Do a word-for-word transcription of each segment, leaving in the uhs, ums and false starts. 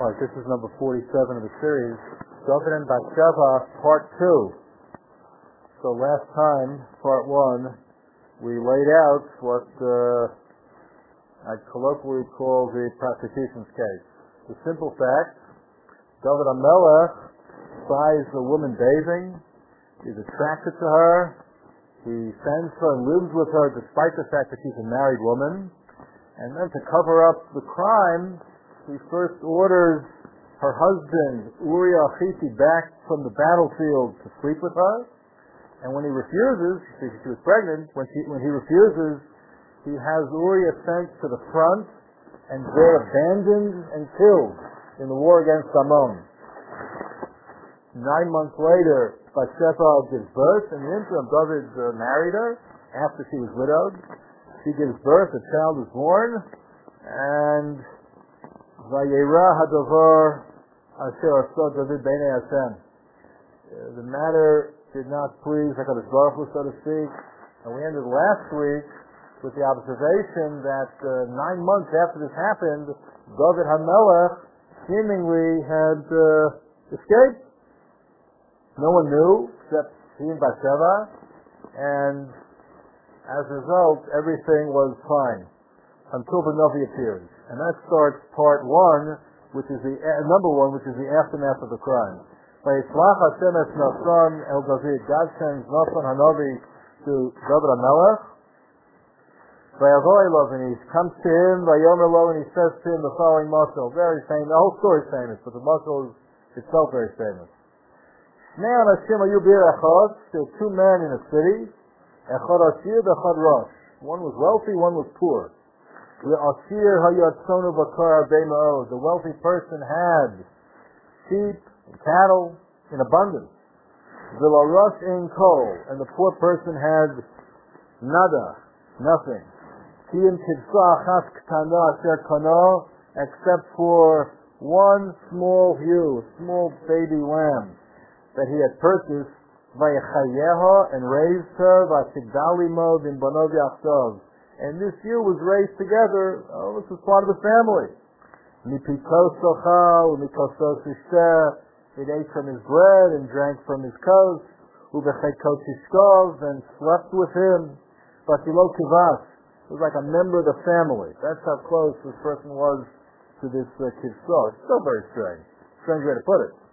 All right, this is number forty-seven of the series, David and Bathsheba, part two. So last time, part one, we laid out what uh, I colloquially call the prostitution's case. The simple fact, David HaMelech spies a woman bathing, is attracted to her, he sends her and lives with her despite the fact that she's a married woman, and then to cover up the crime, he first orders her husband, Uriah Achiti, back from the battlefield to sleep with her. And when he refuses, she, she was pregnant, when, she, when he refuses, he has Uriah sent to the front and there abandoned and killed in the war against Ammon. Nine months later, Bathsheba gives birth. In the interim, David uh, married her after she was widowed. She gives birth, a child is born, and Vayera Hadavar Asher Asod David Beinei Hashem. The matter did not please HaKadosh Baruch Hu, so to speak, and we ended last week with the observation that uh, nine months after this happened, David HaMelech seemingly had uh, escaped. No one knew except he and Bathsheba, and as a result, everything was fine until the Navi appears. And that starts part one, which is the uh, number one, which is the aftermath of the crime. Vayislach Hashem es Nathan el David. God sends Nathan Hanavi to David HaMelech. Vayavo Elov, and he comes to him, Vayomer Lo, and he says to him the following mashal. Very famous. The whole story is famous, but the mashal is itself very famous. Shnei Anashim ayu bir echad. There were two men in a city. Echad Ashir, Echad Rosh. One was wealthy, one was poor. The wealthy person had sheep and cattle in abundance. And the poor person had nada, nothing. Except for one small ewe, small baby lamb that he had purchased, and raised her, and this ewe was raised together. Oh, this was part of the family. It ate from his bread and drank from his coat, and slept with him. But it was like a member of the family. That's how close this person was to this uh, kivso. It's still very strange. Strange way to put it.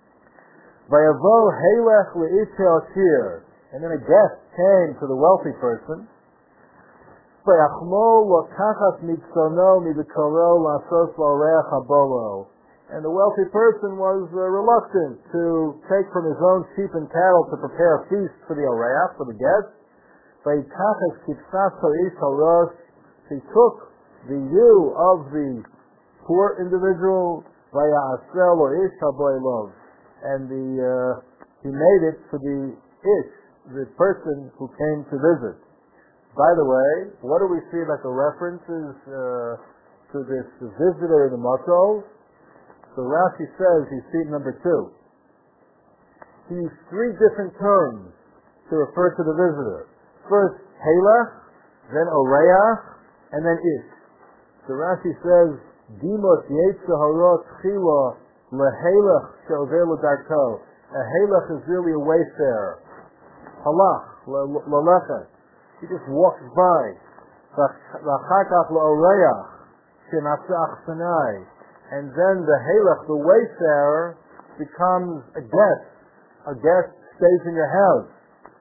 And then a guest came to the wealthy person. And the wealthy person was uh, reluctant to take from his own sheep and cattle to prepare a feast for the oreach, for the guest. He took the ewe of the poor individual, and the, uh, he made it for the ish, the person who came to visit. By the way, what do we see about the references uh, to this visitor in the mashal? So Rashi says, you see number two. He used three different terms to refer to the visitor. First, Halach, then Oreach, and then Ish. So Rashi says, Dimos Yetza Harot Chila Lehalach She'over L'Darko. A Halach is really a wayfarer. Halach, L'Lechet. He just walks by. And then the halach, the wayfarer, becomes a guest. A guest stays in your house.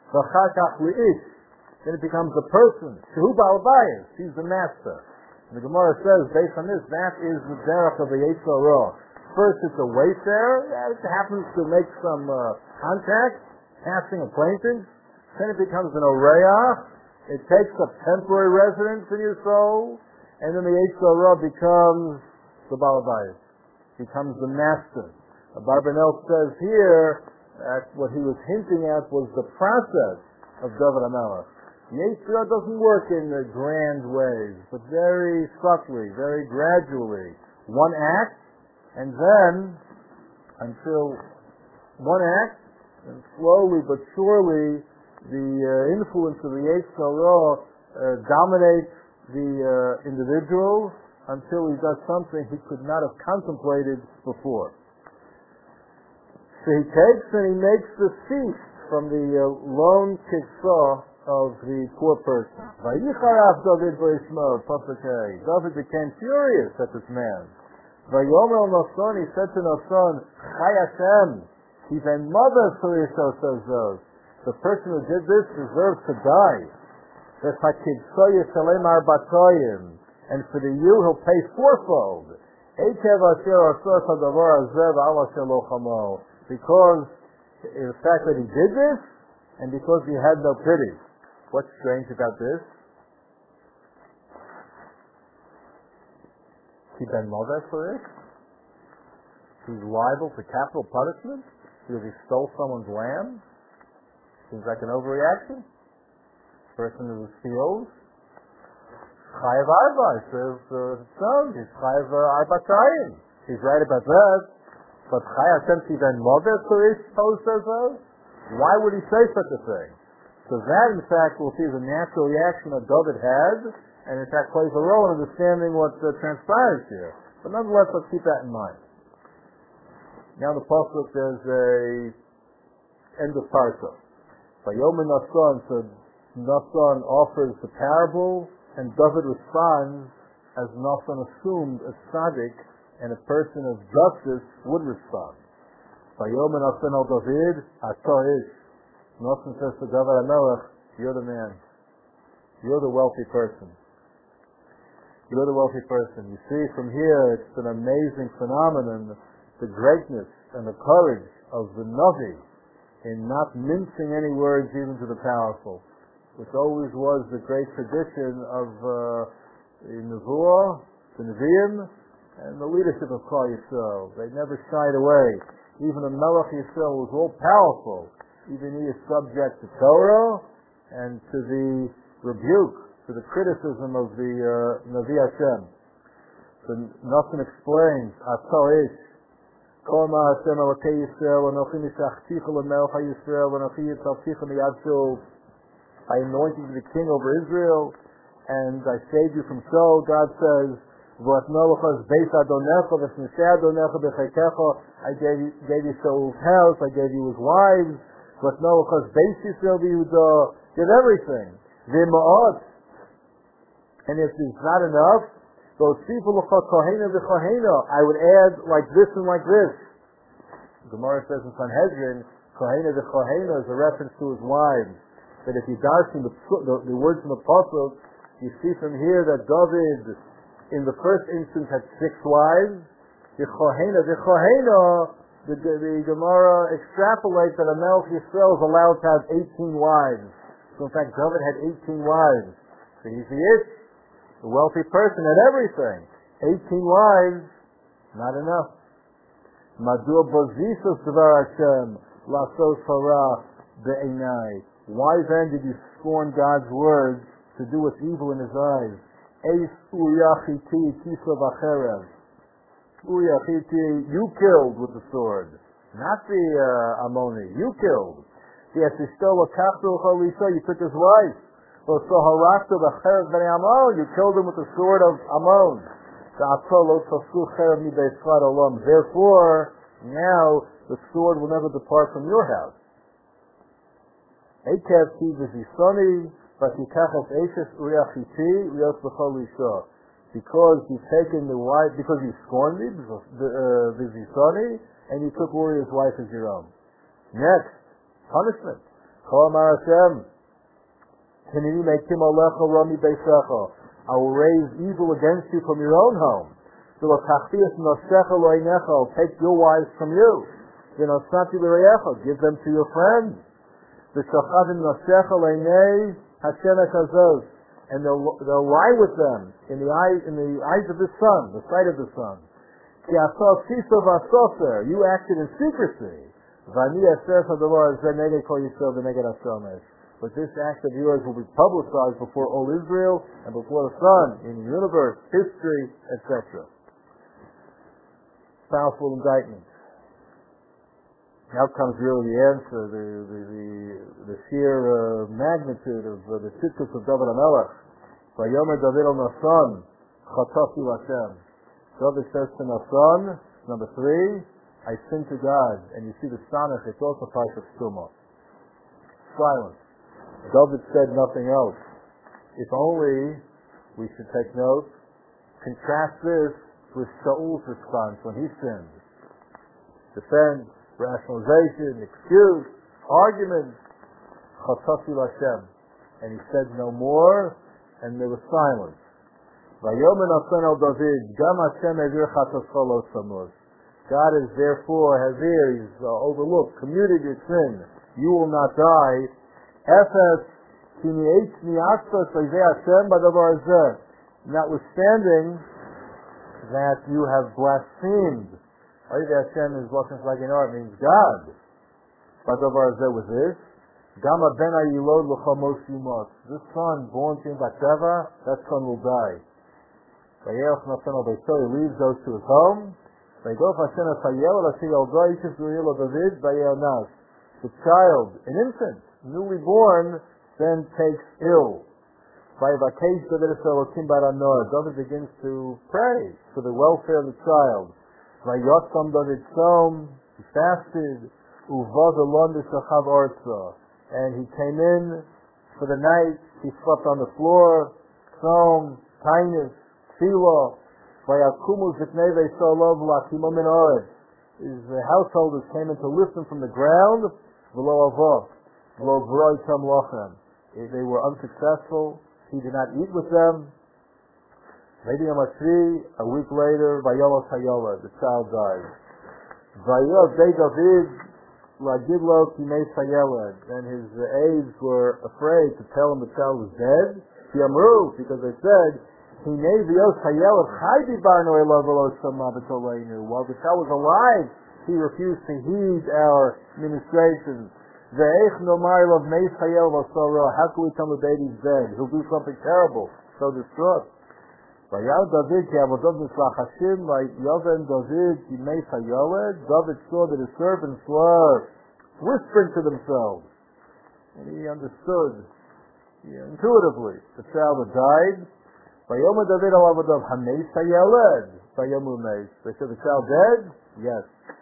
Then it becomes a person. He's the master. And the Gemara says, based on this, that is the derech of the Yetzer Hara. First, it's a wayfarer. It happens to make some uh, contact, passing acquaintance. Then it becomes an oreach. It takes up temporary residence in your soul, and then the Yetzer Hara becomes the Baal Bayis, becomes the master. Barbanel says here that what he was hinting at was the process of David HaMelech. Yetzer Hara doesn't work in the grand ways, but very subtly, very gradually. One act, and then until one act, and slowly but surely the uh, influence of the Yetzer Hara uh, dominates the uh, individual until he does something he could not have contemplated before. So he takes and he makes the feast from the uh, lone kitzah of the poor person. Vayicharaf David v'Yishmo, Pasuk. David became furious at this man. Vayomer Nason, he said to Nason, Chai Hashem, he's a mother for Yisho, says those. The person who did this deserves to die. And for the you, he'll pay fourfold. Because the fact that he did this, and because he had no pity. What's strange about this? He ben mover for this? He's liable for capital punishment because he stole someone's land? Seems like an overreaction. Person who steals, chayav arba, says the son, he's chayav arba tayim. He's right about that. But chayav Hashem ben mover for this, says those? Why would he say such a thing? So that, in fact, we'll see is a natural reaction that David had, and in fact plays a role in understanding what uh, transpires here. But nonetheless, let's keep that in mind. Now the pasuk, there's a end of parsha. Vayomer Nason, so Nason offers the parable, and David responds as Nason assumed a tzaddik and a person of justice would respond. Vayomer Nason al David, Ato ish. Nason says to David HaMelech, you're the man. You're the wealthy person. You're the wealthy person. You see from here, it's an amazing phenomenon, the greatness and the courage of the Navi in not mincing any words even to the powerful, which always was the great tradition of uh, the Nevuah, the Nevi'im, and the leadership of Klal Yisrael. They never shied away. Even the Melech Yisrael was all powerful. Even he is subject to Torah and to the rebuke, to the criticism of the uh, Navi Hashem. So Nason explains, Ato ish, Kol ma Hashem Elokei Yisrael, Anochi nishachticha lemelech Yisrael, Anochi yitzalticha miyad Shaul. I anointed you the king over Israel, and I saved you from Shaul. God says, V'atnolochas beis Adonecha, v'snishei Adonecha b'cheikecha. I gave you, gave you Shaul's house, I gave you his wives. V'atnolochas beis Yisrael v'Yehuda. Did everything. V'ma'ot. And if there's not enough, those people kohena v'kohena, I would add like this and like this. The Gemara says in Sanhedrin, kohena v'kohena is a reference to his wives. That if you dash from the, the, the words from the pasuk, you see from here that David, in the first instance, had six wives. The kohena v'kohena, the, the, the Gemara extrapolates that a Melech Yisrael is allowed to have eighteen wives. So in fact, David had eighteen wives. So you see it? The wealthy person had everything. eighteen wives, not enough. Madua bozisos devar Hashem, lasos hara be'enai. Why then did you scorn God's words to do what's evil in his eyes? Eis uyachiti kisa v'cherev. Uyachiti, you killed with the sword. Not the uh, Ammoni, you killed. The Esishto l'kachtu l'cholisa, you took his wife. You killed him with the sword of Ammon. Therefore, now the sword will never depart from your house. Because you've taken the wife, because you scorned me, uh, and you took Uriah's wife as your own. Next, punishment. I will raise evil against you from your own home. I'll take your wives from you. Give them to your friends. And they'll, they'll lie with them in the eyes in the eyes of the sun, the sight of the sun. You acted in secrecy. But this act of yours will be publicized before all Israel and before the sun, in the universe, history, et cetera. Powerful indictment. Now comes really the answer, the the, the, the sheer uh, magnitude of uh, the tzidkus of David HaMelech. Vayomer David al Nason, Chatasi Lashem. David says to Nathan, number three, I sinned to God. And you see the Sanach, it's also part of Stuma. Silence. David said nothing else. If only we should take note, contrast this with Shaul's response when he sinned. Defense, rationalization, excuse, argument. Chatasi Lashem. And he said no more, and there was silence. Vayomer Nathan el David, Gam Hashem Evir Chatascha lo samuz. God is therefore Havir, he's uh, overlooked, commuted your sin. You will not die. Efes Kini Eitz Mi'atzah Tzayvei Hashem Badavar Zeh. Notwithstanding that you have blasphemed. Tzayvei Hashem is Lashon Shalaginor, it means God. Badavar Zeh was this. Gama ben ayilod l'chamos yumot. This son born to Bathsheba, that son will die. Vayelch Nathan al Beiso, he leaves those to his home. Vaygov Hashem asayel l'asir yoldo yishes l'yil David vayel nas. The child, an infant, newly born, then takes ill. Vayvakesh David es Elokim baranor. David begins to pray for the welfare of the child. Vayotzam David tzom, he fasted. Uvod elon b'shachav ortza. And he came in for the night, he slept on the floor, Tzom, Tainus, Tfilah, Vayakumu Ziknei V'Solov L'Akimo Min Oretz. His householders came in to lift him from the ground, V'lo Avot, V'lo Vroi Tam Lochem. They were unsuccessful, he did not eat with them. Maybe a week later, Vayolos Hayola, the child died. Vayov Dei David, Lagidlo Kimei Sayeled, and his uh, aides were afraid to tell him the child was dead. Yamru, because they said, Hinei Vios Sayeled Chai Dibarno Elav Velo Shama B'Toleinu. While the child was alive, he refused to heed our ministrations. Ve'ech Nomar Elav Mei Sayel V'Soro. How can we tell the baby's dead? He'll do something terrible, so distraught. Vayal David Ki Avodot Mitzlach Hashem Vayoven David Ki Mei Sayeled. David saw that his servants were whispering to themselves, and he understood yeah, intuitively the child had died. Vayomer David al Avodot Hamei Sayeled. Vayomu Meis. They said the child dead? Yes.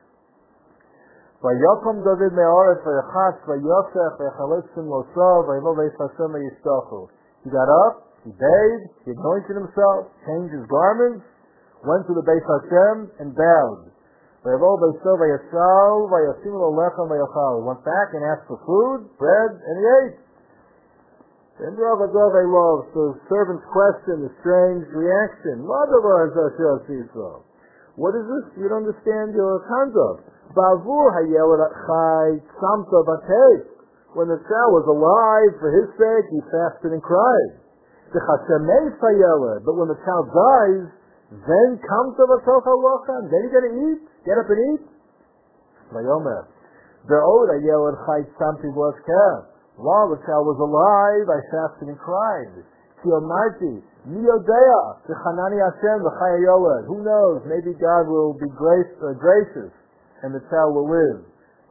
Vayokom David Me'oretz Vayachatz Vayosef Vayachaletzim Losav Vaylo Veis Hashem Vayishtachu. He got up. He bathed, he anointed himself, changed his garments, went to the Beis Hashem, and bowed. He went back and asked for food, bread, and he ate. Then the servant's question, the strange reaction. What is this? You don't understand your conduct. When the child was alive, for his sake, he fasted and cried. But when the child dies, then come to the Tocha then you gotta eat, get up and eat. Vayomer. While the child was alive, I fasted and cried. Who knows, maybe God will be grace, uh, gracious, and the child will live.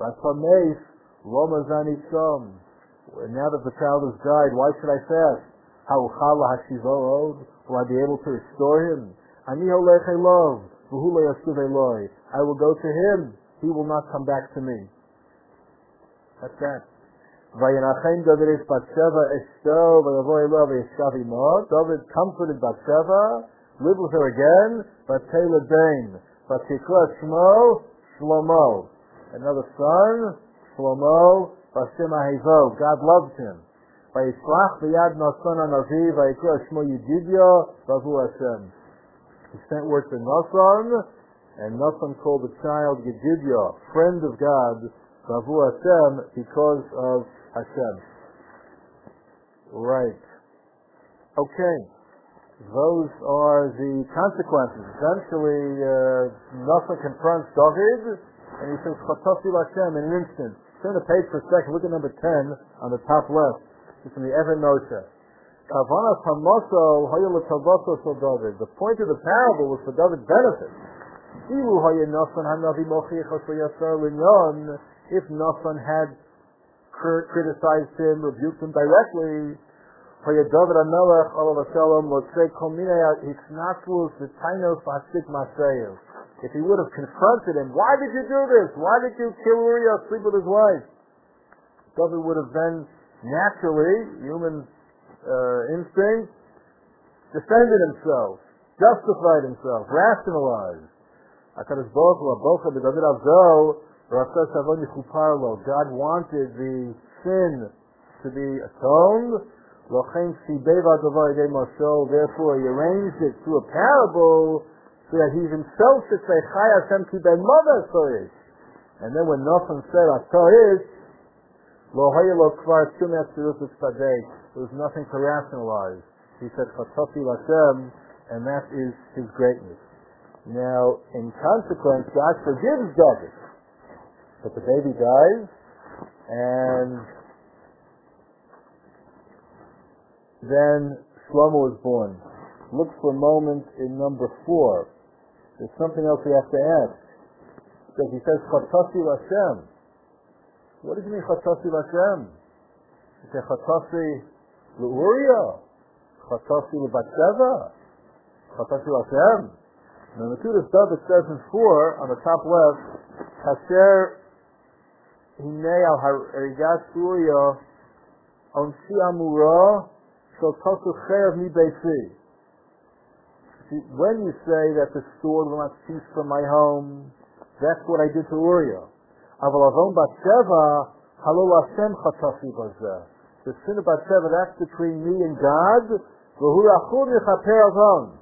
And now that the child has died, why should I fast? Will I be able to restore him? I will go to him. He will not come back to me. That's that. David comforted Bathsheba, lived with her again, but Shlomo, another son, Shlomo, God loved him. He sent word to Nathan, and Nathan called the child Yedidia, friend of God, Bavu Hashem, because of Hashem. Right. Okay. Those are the consequences. Essentially, uh, Nathan confronts David, and he says, Chatasi Hashem in an instant. Turn the page for a second, look at number ten on the top left. From the Evan Moshe. The point of the parable was for David's benefit. If Nathan had criticized him, rebuked him directly, David HaMelech, alav hashalom, motzei kol minei hisnatzlus v'tainos v'hasik maseyu. If he would have confronted him, why did you do this? Why did you kill Uriah, sleep with his wife? David would have then naturally, human uh, instinct, defended himself, justified himself, rationalized. HaKadosh Baruch Hu, Abocha b'David Avzo, Ratzah Savon Yichuparlo. God wanted the sin to be atoned. Lochein Sibeva Davar Yedei Moshe. Therefore, he arranged it through a parable so that he himself should say, Chai Hashem ki ben mother soish. And then when Nathan said, Atoish, Lo Haya Lo Kvar Shum Yatzirut Tzadei, there was nothing to rationalize. He said, Chatofi Lashem, and that is his greatness. Now, in consequence, God forgives David. But the baby dies, and then Shlomo is born. Look for a moment in number four. There's something else we have to ask. Because he says, Chatasi Lashem. What does he mean, Chatasi Lashem? He says, Chatasi L'Uriah. Chatasi L'Batseva. Chatasi Lashem. Now, the Mekudas David says in four, on the top left, Hasher Hinei al Harigat Uriah Onsi Amura Shal Tosu Cherev Mi Beisi. When you say that the sword will not cease from my home, that's what I did to Uriah. Aval Avon Batseva Halol Hashem Chatasi Bazeh. The sin of Batseva, that's between me and God. V'hu Rachum Yechaper Avon.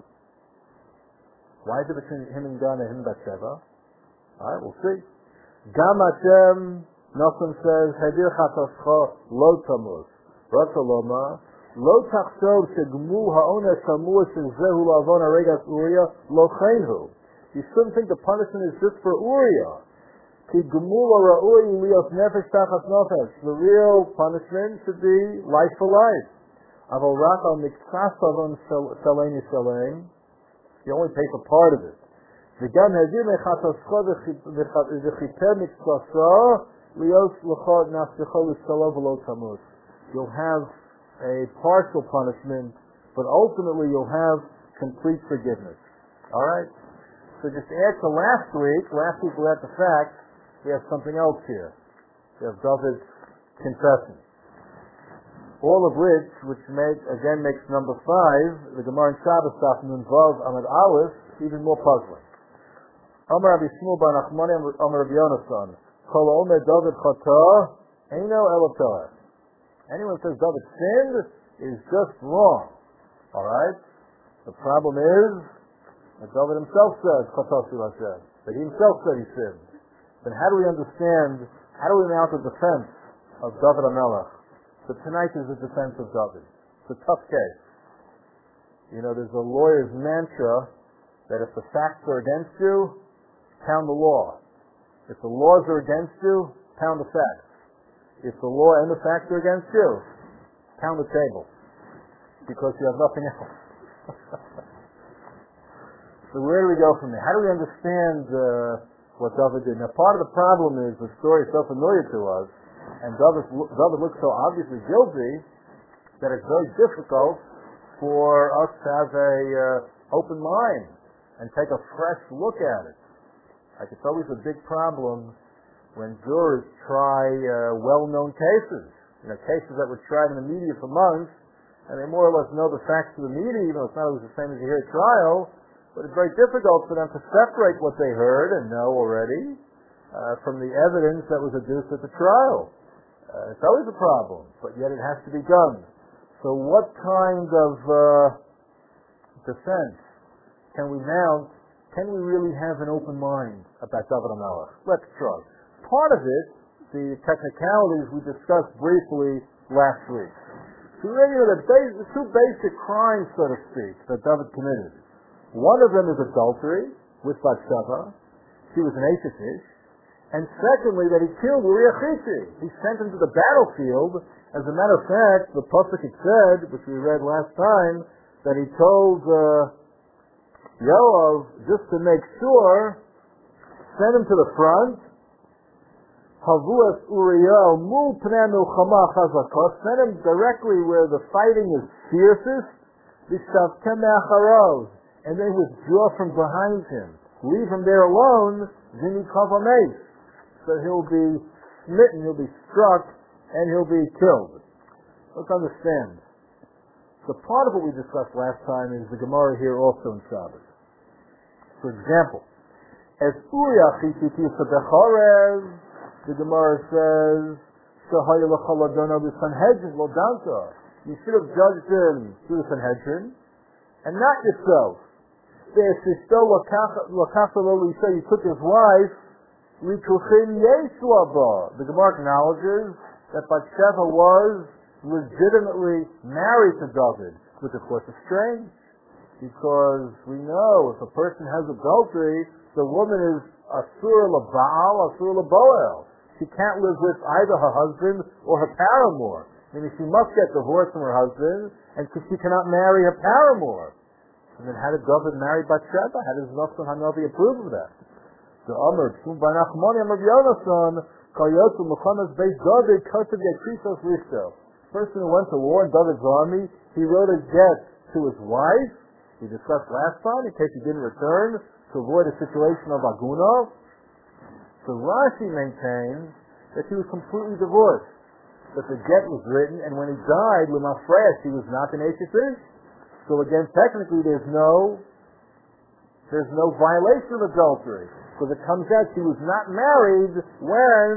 Why is it between him and God and him and Batseva? Alright, we'll see. Gam Hashem, Nachum says, Hadir Chatascha Lo Tamus. Ratzaloma, Lo Tachshov Shegmu Ha'onesh Hamur Shezehu Lavon Aregas Uriah Lo Chenhu. You shouldn't think the punishment is just for Uriah. Ki Gmu Ra'ui Lios Nefesh Tachas Nefesh. The real punishment should be life for life. Aval Rak Al Miktsas Avon Shalem Yishalem. You only pay for part of it. V'gam Hadir Mechatascha V'chiper Miktsasa Lios L'chad Nafsecha L'Shalom V'lo Tamus. You'll have a partial punishment, but ultimately you'll have complete forgiveness. Alright? So just add to last week, last week we had the fact, we have something else here. We have David's confession. All of which, which make, again makes number five, the Gemara in Shabbos, Daf Nun Vav Amud Aleph, even more puzzling. Amar Rabbi Shmuel bar Nachmani, Amar Rabbi Yonasan, Kol Omer David Chata, Eino Elotoah. Anyone who says David sinned is just wrong. Alright? The problem is that David himself says, Chatasi Lashem. That he himself said he sinned. Then how do we understand, how do we mount the defense of David HaMelech? So tonight is the defense of David. It's a tough case. You know, there's a lawyer's mantra that if the facts are against you, pound the law. If the laws are against you, pound the facts. If the law and the facts are against you, pound the table. Because you have nothing else. So where do we go from there? How do we understand uh, what David did? Now part of the problem is the story is so familiar to us, and David, David looks so obviously guilty that it's very difficult for us to have a uh, open mind and take a fresh look at it. Like it's always a big problem when jurors try uh, well-known cases, you know, cases that were tried in the media for months, and they more or less know the facts of the media, even though it's not always the same as you hear at trial, but it's very difficult for them to separate what they heard and know already uh, from the evidence that was adduced at the trial. Uh, it's always a problem, but yet it has to be done. So what kind of uh, defense can we mount? Can we really have an open mind about David HaMelech? Let's try. Part of it, the technicalities we discussed briefly last week. So you know the, base, the two basic crimes, so to speak, that David committed. One of them is adultery with Bathsheba. She was an Ashish. And secondly, that he killed Uriah Chiti. He sent him to the battlefield. As a matter of fact, the pasuk had said, which we read last time, that he told uh, Yoav, just to make sure, send him to the front. Havuas Uriel Mul Pnei Milchama Chazakos, send him directly where the fighting is fiercest, Vishavkem Me'acharos, and then withdraw from behind him. Leave him there alone, Zini Kavameis. So he'll be smitten, he'll be struck, and he'll be killed. Let's understand. So part of what we discussed last time is the Gemara here also in Shabbos. For example, as Uriah Chititi Sabechorez, the Gemara says, Shahaya L'chaladona B'Sanhedrin L'Danta. You should have judged him through the Sanhedrin, and not yourself. You took his wife, the Gemara acknowledges that Bathsheba was legitimately married to David, which of course is strange, because we know if a person has adultery, the woman is asur l'baal, asur l'boel. She can't live with either her husband or her paramour. Meaning she must get divorced from her husband, and she cannot marry her paramour. And then how did David marry Bathsheba? How does Nafsan Hanavi approve of that? The Amr, Tzum Banachmoni, Amr Yonasan, Kayotu Muhammad's base David, Kotav Yakrisos Rishto. Person who went to war in David's army, he wrote a get to his wife. We discussed last time, in case he didn't return, to avoid a situation of Aguna. So Rashi maintains that he was completely divorced. That the get was written, and when he died, L'mafresh, he was not an H S Ish. So again, technically, there's no, there's no violation of adultery. Because it comes out she was not married when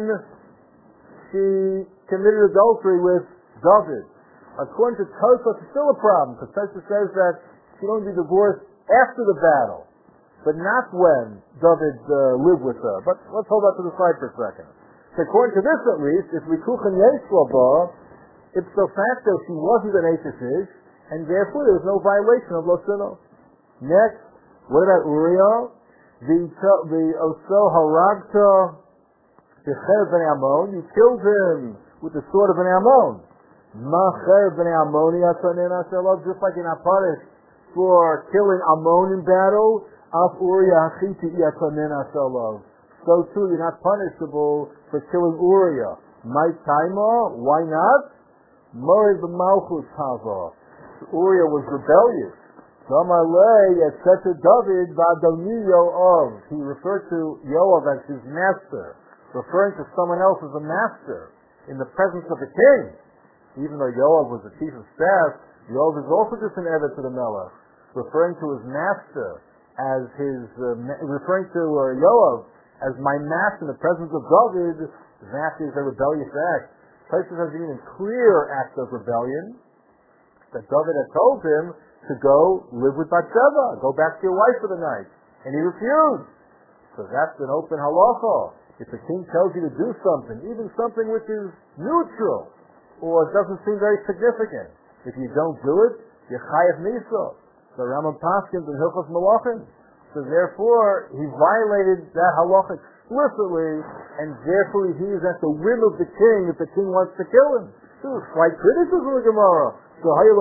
she committed adultery with David. According to Tosfos, it's still a problem, because Tosfos says that she'd only be divorced after the battle, but not when David uh, lived with her. But let's hold that to the side for a second. So according to this, at least, if Rikuchen Yeshua, ipso facto, she wasn't an H S Ish, and therefore there was no violation of Losino. Next, what about Uriah? The the Oso Haragta Becher ben Ammon, you killed him with the sword of an Ammon. Macher ben Ammoni Atanin Ashalov, just like you're not punished for killing Ammon in battle, Af Uriah Hachiti Atanin Ashalov. So too, you're not punishable for killing Uriah. My Taima, why not? Moed b'malchus hava. Uriah was rebellious. Samalei et cetera David v'adoniyo of. He referred to Yoav as his master, referring to someone else as a master in the presence of the king. Even though Yoav was the chief of staff, Yoav is also just an eved to the Melech, referring to his master as his, uh, referring to uh, Yoav as my master in the presence of David. That is a rebellious act. Tosfos has an even clear act of rebellion, that David had told him to go live with Bathsheba, go back to your wife for the night, and he refused. So that's an open halacha. If the king tells you to do something, even something which is neutral, or doesn't seem very significant, if you don't do it, you're chayav misa. The Rambam Paskins in Hilchos Malachim. So therefore, he violated that halacha explicitly, and therefore he is at the whim of the king if the king wants to kill him. This is slight criticism of the Gemara. So you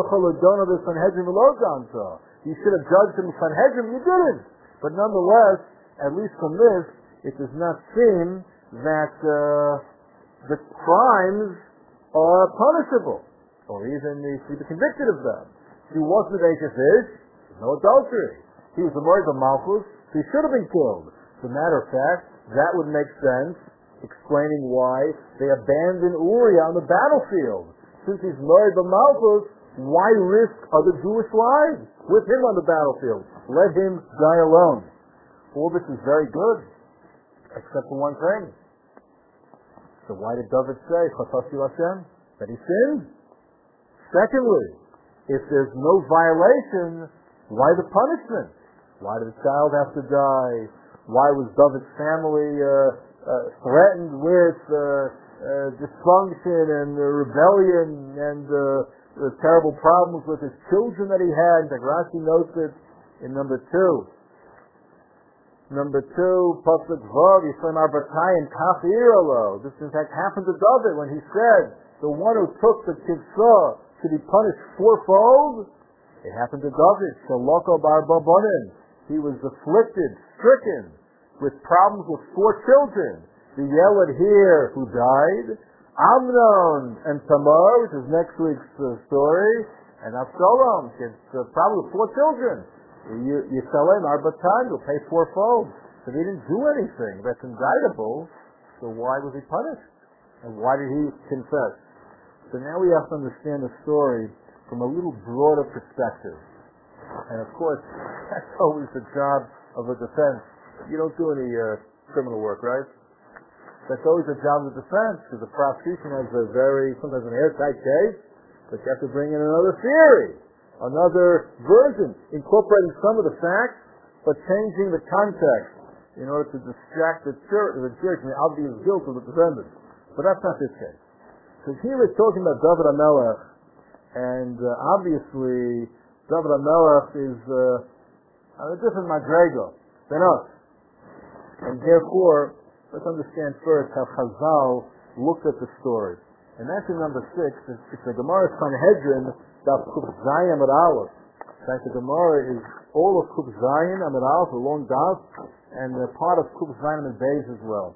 should have judged him Sanhedrin, you didn't. But nonetheless, at least from this, it does not seem that uh, the crimes are punishable, or even if he be convicted of them. He wasn't an H S Ish, no adultery. He was a murder of Malchus, so he should have been killed. As a matter of fact, that would make sense, explaining why they abandoned Uriah on the battlefield. Since he's married to Malchus, why risk other Jewish lives with him on the battlefield? Let him die alone. All this is very good, except for one thing. So why did David say, Chasasi Hashem, that he sinned? Secondly, if there's no violation, why the punishment? Why did the child have to die? Why was David's family uh, uh, threatened with uh, uh, dysfunction and uh, rebellion and uh, the terrible problems with his children that he had? And Rashi notes it in number two. Number two, Pasuk Vav, Yisrael Arbatayim Kaf Iralo. This in fact happened to David when he said, the one who took the kitzah should be punished fourfold. It happened to David. Shaloko bar Babonin. He was afflicted, stricken with problems with four children. the Yelad here who died, Amnon and Tamar, which is next week's uh, story, and Avshalom. It's uh, probably four children. You you sell in Arbatan, you'll pay fourfold. So he didn't do anything that's indictable. So why was he punished? And why did he confess? So now we have to understand the story from a little broader perspective. And of course, that's always the job of a defense. You don't do any uh, criminal work, right? That's always the job of the defense, because the prosecution has a very, sometimes an airtight case, but you have to bring in another theory, another version, incorporating some of the facts, but changing the context in order to distract the jury, the jury from the obvious guilt of the defendant. But that's not this case. Because here we're talking about David HaMelech, and uh, obviously David HaMelech is uh, on a different madrega than us. And therefore, let's understand first how Chazal looked at the story. And that's in number six. It's, it's the Gemara Sanhedrin, Daf Kuf Zayin Amud Aleph. In fact, the Gemara is all of Kuf Zayin Amud Aleph, a long daf, and a part of Kuf Zayin Amud Beis as well.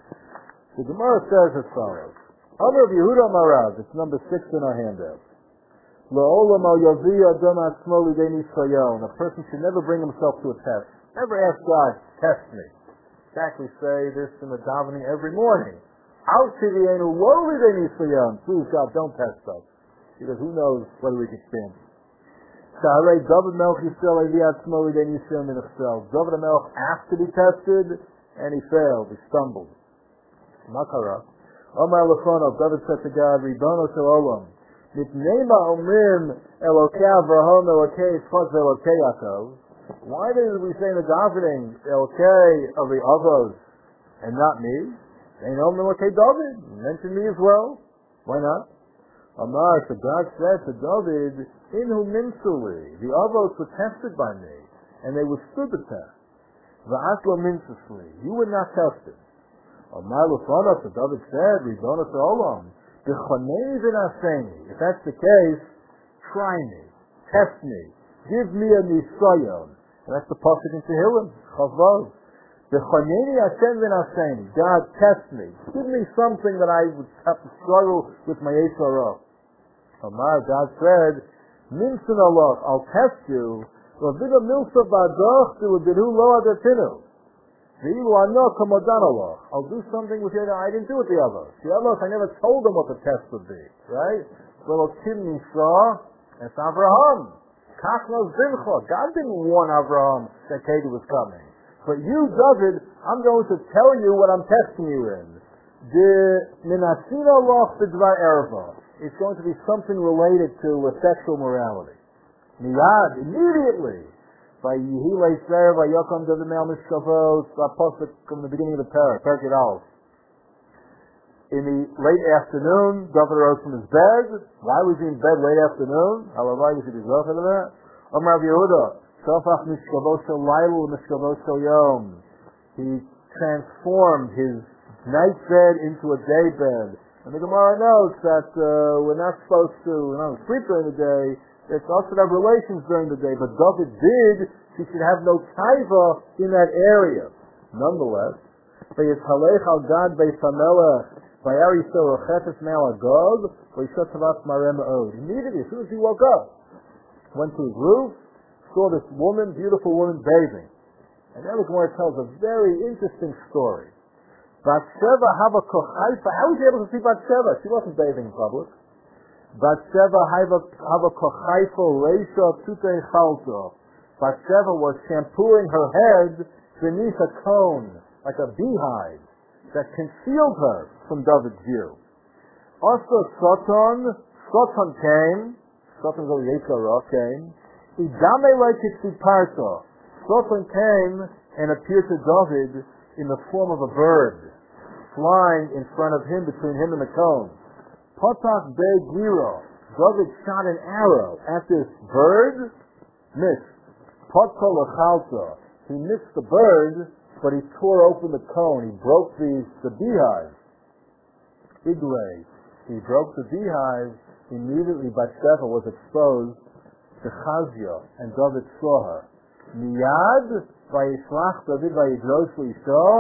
The Gemara says as follows. Amar of Yehuda Marav, it's number six in our handout. La'olam al yavi adam atzmo lidei nisayon. A person should never bring himself to a test. Never ask God, test me. Exactly say this in the davening every morning. Out to the enu lo lidei nisayon. Please God, don't test us. Because who knows whether we can stand. Sa'arei David Melch Yisrael avi atzmo lidei nisayon min himself. David Melch asked to be tested, and he failed. He stumbled. Makara. Omar Lefonov, David said to God, Ribono Shel Olam, Nitnema Omrim Elokei Avraham Elokei Yitzchak Elokei Yaakov. Why did we say in the davening Elokei of the Avos and not me? They know Elokei David. Mention me as well. Why not? Omar, so God said to David, Inhu Minsuli, the Avos were tested by me, and they withstood the test. Va'atlo Minsuli, you were not tested. Omar Lefonov, so David said, Ribono Shel Olam, if that's the case, try me, test me, give me a nisayon. And that's the pasuk in Tehillim, Chavav. God, test me, give me something that I would have to struggle with my Yisrael. Omar, God said, Minson Allah, I'll test you. I'll do something with you that I didn't do with the others. The others, I never told them what the test would be, right? So Kim Nisha, it's Avraham. Kachnos Zimcha. God didn't warn Avraham that Katie was coming. But you, David, I'm going to tell you what I'm testing you in. It's going to be something related to sexual morality. Miyad, immediately. By Yehilei Seir, by Yocham David Mel Mishkavos, Apostle from the beginning of the parak, Parak Yudalef. In the late afternoon, David rose from his bed. Why was he in bed late afternoon? Halavai was he deserved of that? Omar Yehuda, Shofach Mishkavos Shel Lailu Mishkavos Shel Yom. He transformed his night bed into a day bed. And the Gemara notes that uh, we're not supposed to, we're not sleep during the day. It's also to have relations during the day, but David did, he should have no taiva in that area. Nonetheless, Vayithalech al Gad Beis HaMelech, Vayariso Rochetes Me'al Agog, Vayishotavas Mareh Me'od. Immediately, as soon as he woke up, went to his roof, saw this woman, beautiful woman, bathing. And then the Gemara tells a very interesting story. Bathsheba Hava Kochaifa, how was he able to see Bathsheba? She wasn't bathing in public. Bathsheba Hava Kochaifa Reisha Tute Chalto. Bathsheba was shampooing her head beneath a cone, like a beehive, that concealed her from David's view. Also Soton, Soton came, Soton was Yetzirah came, Idame like Itziparto. Soton came and appeared to David in the form of a bird, flying in front of him, between him and the cone. Potach Be Giro. David shot an arrow at this bird, missed. Potko Lechalto. He missed the bird, but he tore open the cone. He broke the, the beehive. Iglay. He broke the beehive. Immediately Bathsheba was exposed to Chazia, and David saw her. Miyad, Vayishlach David Vayidrosh L'isha.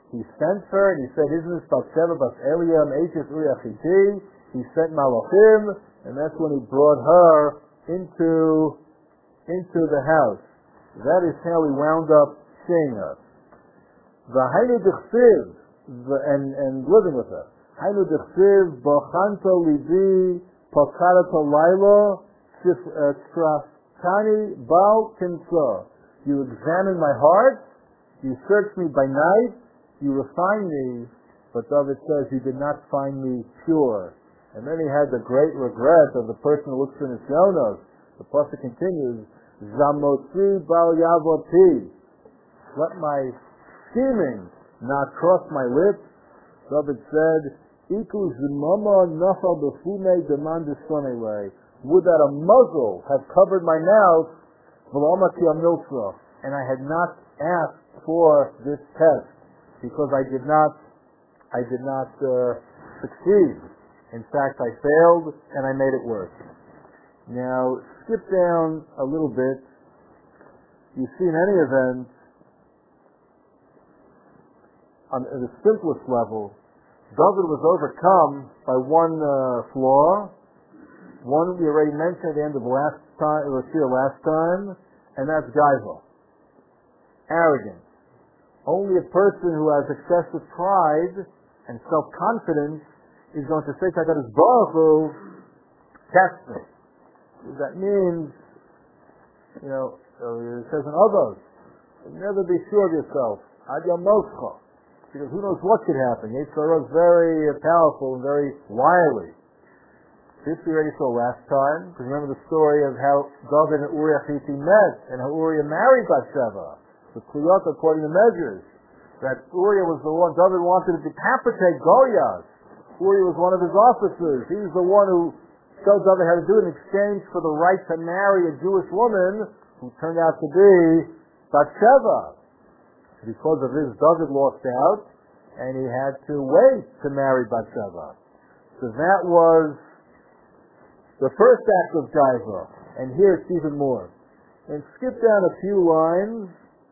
He sent her, and he said, isn't this Bathsheba Bas Eliam, Eishes Uriah Hitti? He sent Malachim, and that's when he brought her into, into the house. That is how he wound up seeing her. V'hainu d'chsiv, and, and living with her. Hainu d'chsiv, b'chanto libi, pakarato laila, tzraftani bal kinsa. You examine my heart, you search me by night, you refine me, but David says you did not find me pure. And then he had the great regret of the person who looks for Nisyonos. The pasuk continues, Zamotzi bal yavoti. Let my scheming not cross my lips. David said, Iku zimama nafal befume demand disonele. Would that a muzzle have covered my mouth, v'lomati amilsa, and I had not asked for this test, because I did not, I did not uh, succeed. In fact, I failed, and I made it worse. Now, skip down a little bit. You see, in any event, on the simplest level, David was overcome by one uh, flaw. One we already mentioned at the end of last time, last time, and that's gaiva, arrogance. Only a person who has excessive pride and self-confidence is going to say to HaKadosh Baruch Hu, test me. That means, you know, it says in others, never be sure of yourself. Ad Yamoscha. Because who knows what could happen. Yetzer Hara is very powerful and very wily. This we already saw last time. Because remember the story of how David and Uriah Hitti met, and how Uriah married Bathsheba. The Kliyot, according to measures, that Uriah was the one, David wanted to decapitate Goliath. Uriah was one of his officers. He was the one who showed David how to do it in exchange for the right to marry a Jewish woman who turned out to be Bathsheba. Because of this, David lost out, and he had to wait to marry Bathsheba. So that was the first act of gaiva, and here it's even more. And skip down a few lines.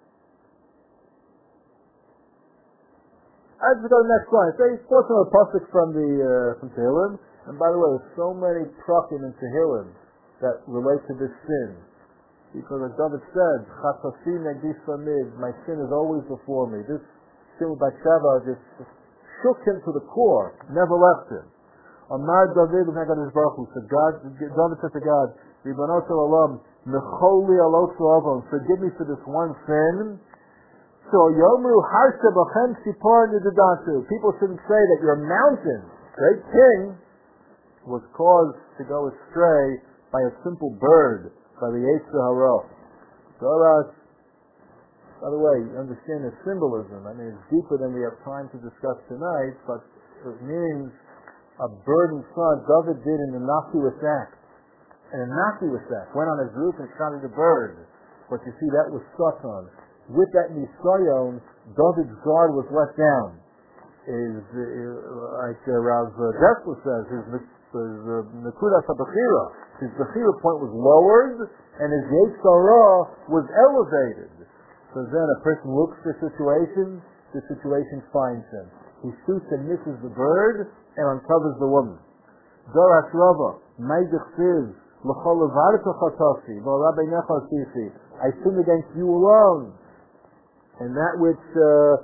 Let's go to the next line. So he's quoting a pasuk from the uh, from Tehillim, and by the way, there's so many prakim in Tehillim that relate to this sin, because as David said, "Chatasi negdi samid," my sin is always before me. This sin with Bathsheba just shook him to the core, never left him. Amar David v'Hakadosh Baruch Hu said, God, David said to God, "Ribono shel olam, mecholi alot avon, forgive me for this one sin." So Yomru Harsha Bachem Sipor Nidadatu. People shouldn't say that your mountain, great king, was caused to go astray by a simple bird, by the Yetzer Hara. Doras, by the way, you understand the symbolism. I mean, it's deeper than we have time to discuss tonight, but it means a bird in front. David did an innocuous act. An innocuous act. Went on his roof and shot at a bird. But you see, that was Satan. With that nisayon, David's guard was let down. Is uh, like uh, Rav Dessler says, his nekudas habechira, his bechira point was lowered, and his yetzer hara was elevated. So then a person looks for situations, the situation finds him. He shoots and misses the bird and uncovers the woman. Doras Rava, Maidich Siv, L'chol Levarto Chatasi, V'Rabbi Necha Sifi. I sin against you alone. And that which uh,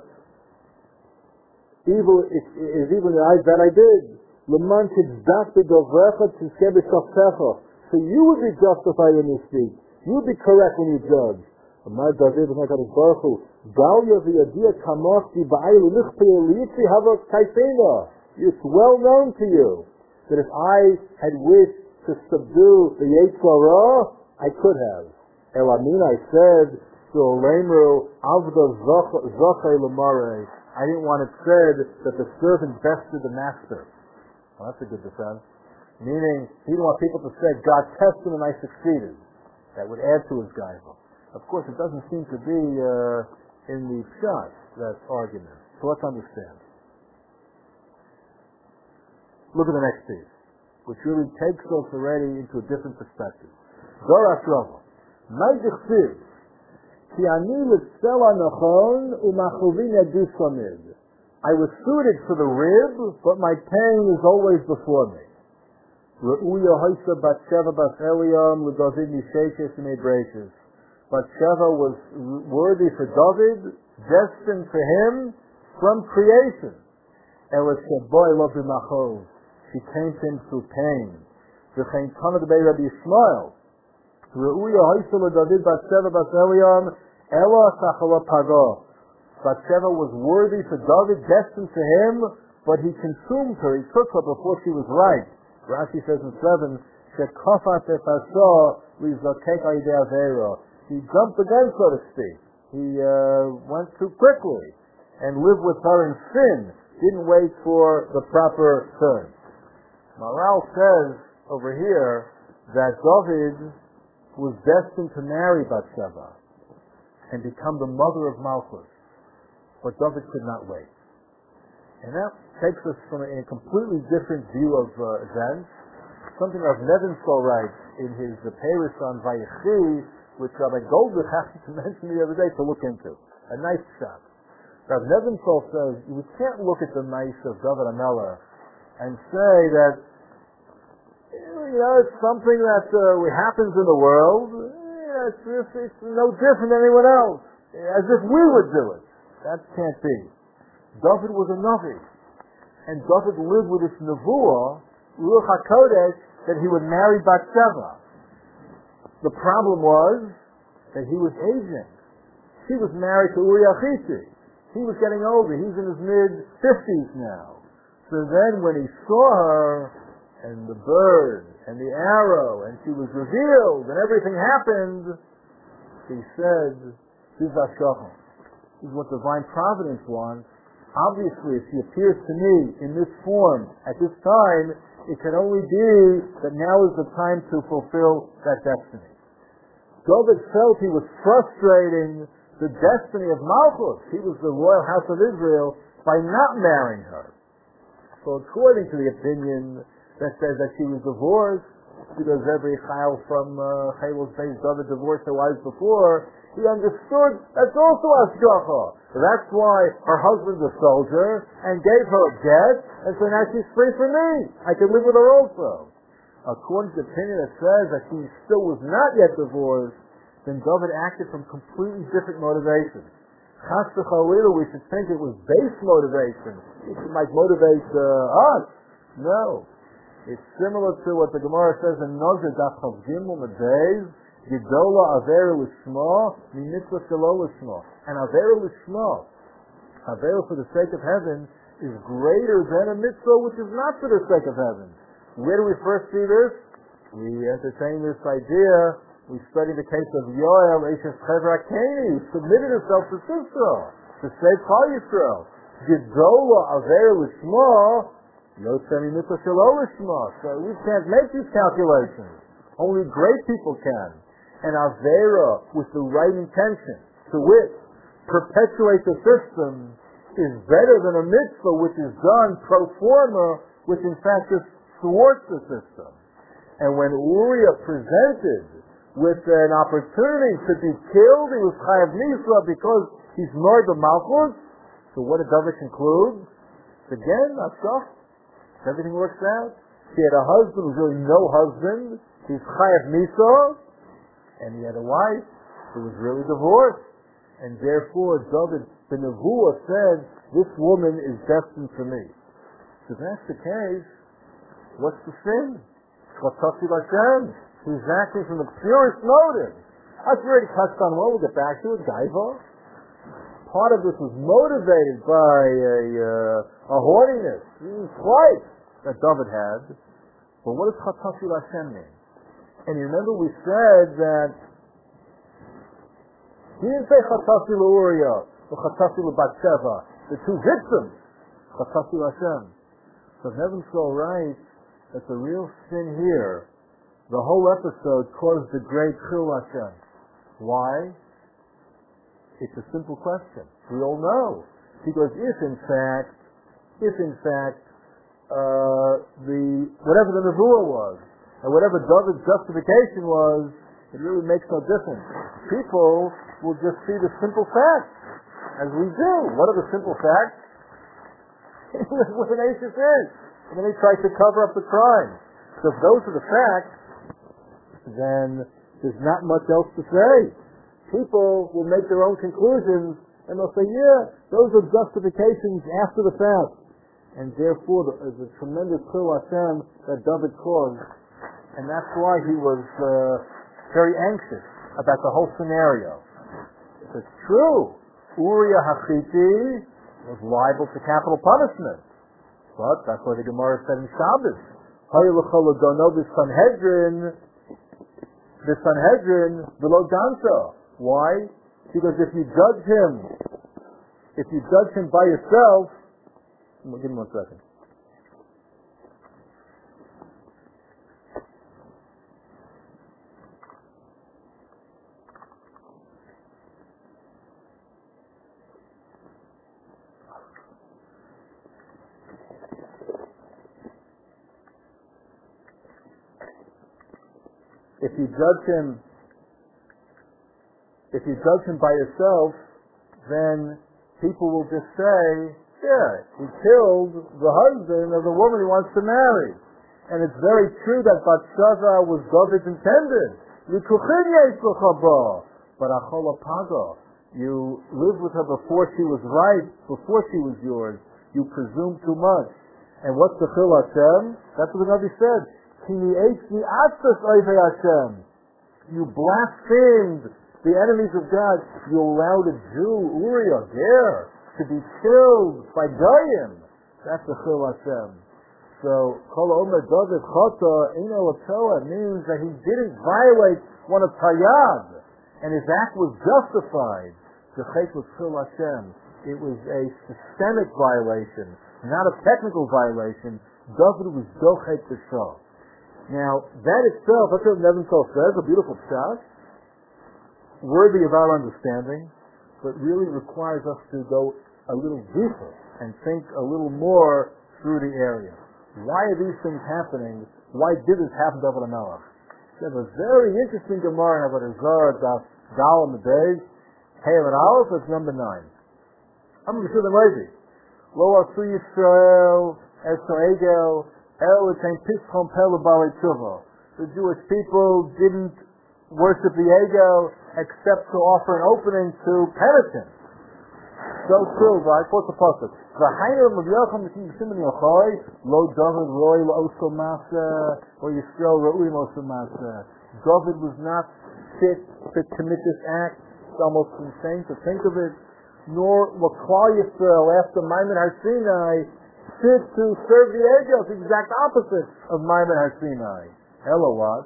evil is, is evil in the eyes that I did. L'man tzdak b'dovrecha tzke b'shaftecha. So you would be justified when you speak. You would be correct when you judge. Amar David v'Hakadosh Baruch Hu, Galya v'yadia kamoch b'ayil u'nichpi elitzi havok kaifena. It's well known to you that if I had wished to subdue the Yetzer Hara, I could have. Elamin, I said, so Lemru avda zachay lemare. I didn't want it said that the servant bested the master. Well, that's a good defense. Meaning, he didn't want people to say, God tested and I succeeded. That would add to his gaiva. Of course, it doesn't seem to be uh, in the shot, that argument. So let's understand. Look at the next piece, which really takes us already into a different perspective. Doras Rava. Ma'idich Ki ani l'tzela nachon u'machuvin yadu samid. I was suited for the rib, but my pain is always before me. Re'uya Haisa Batsheva Bas Eliam L'David Misheshes Mebraces. Batsheva was worthy for David, destined for him from creation. Elisheboy loved Machov. She came to him through pain. V'chein Tana the Bei Rabbi Yishmael. Re'uya Haisa L'David Batsheva Bas Eliam Ela Sachala Pago. Batsheva was worthy for David, destined for him, but he consumed her. He took her before she was ripe. Rashi says in seven, Shekafat Efasho Lizakek Aidei Avera. He jumped again, so to speak. He uh, went too quickly and lived with her in sin. Didn't wait for the proper turn. Maral says over here that David was destined to marry Bathsheba and become the mother of Malchus, but David could not wait. And that takes us from a, a completely different view of uh, events. Something Rav Nebenzahl writes in his uh, Paris on Vayechi, which Rabbi Goldberg happened to mention the other day to look into. A nice shot. Rav Nebenzahl says, we can't look at the nice of David HaMelech and say that, you know, it's something that uh, happens in the world. Yeah, it's, just, it's no different than anyone else. As if we would do it. That can't be. David was a Navi. And David lived with this Nevuah, Ruach HaKodesh, that he would marry Bathsheba. The problem was that he was aging. She was married to Uriah Chisi. He was getting older. He's in his mid-fifties now. So then when he saw her, and the bird, and the arrow, and she was revealed, and everything happened, he said, this is Hashacham. This is what divine providence wants. Obviously, if she appears to me in this form at this time, it can only be that now is the time to fulfill that destiny. David felt he was frustrating the destiny of Malchus. He was the royal house of Israel by not marrying her. So according to the opinion that says that she was divorced, because every chayil from uh, Chayil's base David divorced her wives before, he understood that's also Hashgacha. That's why her husband's a soldier and gave her a get, and so now she's free for me. I can live with her also. According to the opinion that says that she still was not yet divorced, then David acted from completely different motivations. Chas v'chalila, we should think it was base motivation. It might motivate uh, us. No. It's similar to what the Gemara says in Nozir Daf Chav Gimel Medbeis, Gidola Avera Lishma, Mimitzvah Shelo Lishma. And Avera Lishma, Avera for the sake of heaven, is greater than a mitzvah which is not for the sake of heaven. Where do we first see this? We entertain this idea. We study the case of Yoel, Eishes Chevra Keni, who submitted himself to Sisra, to save Klal Yisrael. Gidola Avera Lishma, Yotzei Mitzvah Shelo Lishma. So we can't make these calculations. Only great people can. And Avera, with the right intention, to wit, perpetuate the system, is better than a mitzvah which is done pro forma, which in fact just thwarts the system. And when Uriah presented with an opportunity to be killed, he was chayav misra because he's married to Malchus. So what did David conclude? Again, not so. Everything works out. He had a husband who was really no husband. He's chayav misra. And he had a wife who was really divorced. And therefore, David, the Nevuah said, this woman is destined for me. So if that's the case, what's the sin? Chatasi Hashem. He's acting from the purest motive. That's already touched on. Well, we'll get back to it. Gaiva. Part of this was motivated by a, uh, a haughtiness, flight that David had. But what does Chatasi Hashem mean? And you remember we said that he didn't say Chatasi L'Uriah or Chatasi L'Batsheva, the two victims, Chatasi Hashem. So Nebenzahl writes that the real sin here, the whole episode caused the great Chil Hashem. Why? It's a simple question. We all know. Because if in fact, if in fact, uh, the, whatever the Nevuah was, and whatever David's justification was, it really makes no difference. People will just see the simple facts, as we do. What are the simple facts? what an Ashes is. And then he tried to cover up the crime. So if those are the facts, then there's not much else to say. People will make their own conclusions, and they'll say, yeah, those are justifications after the fact. And therefore, there's a tremendous Chil Hashem that David caused, and that's why he was uh, very anxious about the whole scenario. If it's true, Uriah Hachiti was liable to capital punishment. But that's why the Gemara said in Shabbos, the Sanhedrin, the Sanhedrin below Dansa. Why? Because if you judge him, if you judge him by yourself, give me one second. If you judge him, if you judge him by yourself, then people will just say, yeah, he killed the husband of the woman he wants to marry. And it's very true that Bathsheba was David's intended. But you lived with her before she was right, before she was yours. You presume too much. And what's the Chil Hashem? That's what the Navi said. You blasphemed the enemies of God. You allowed a Jew, Uriah, there, to be killed by Goyim. That's the Chil Hashem. So, Kol Omer David Chata Eino Atoa means that he didn't violate one of Tayyad, and his act was justified. The Chet was Chil Hashem. It was a systemic violation, not a technical violation. David was Dochet B'Shah. Now, that itself, that's what Nebenthal says, a beautiful shot, worthy of our understanding, but really requires us to go a little deeper and think a little more through the area. Why are these things happening? Why did this happen to David HaMelech? There's a very interesting Gemara in Avodah Zarah, Daf Dal and Medei, Hey and Aleph, it's number nine. I'm going to show them lazy. Lo Asu Yisrael, Esau Egel, El Etain Pischon Pele Balei Tshuva. The Jewish people didn't worship the Egel except to offer an opening to penitence. So true, right? What's the pasuk? V'hainu Maviyacham Mishim Shimon Yochai Lo David Roy Lo Oso Masa or Yisrael Ra'ui Lo Oso Masa. David was not fit to commit this act. It's almost insane to think of it. Nor L'Klal Yisrael after Maimon Har Sinai fit to serve the Egel. It's the exact opposite of Maimon Har Sinai. Hello, what?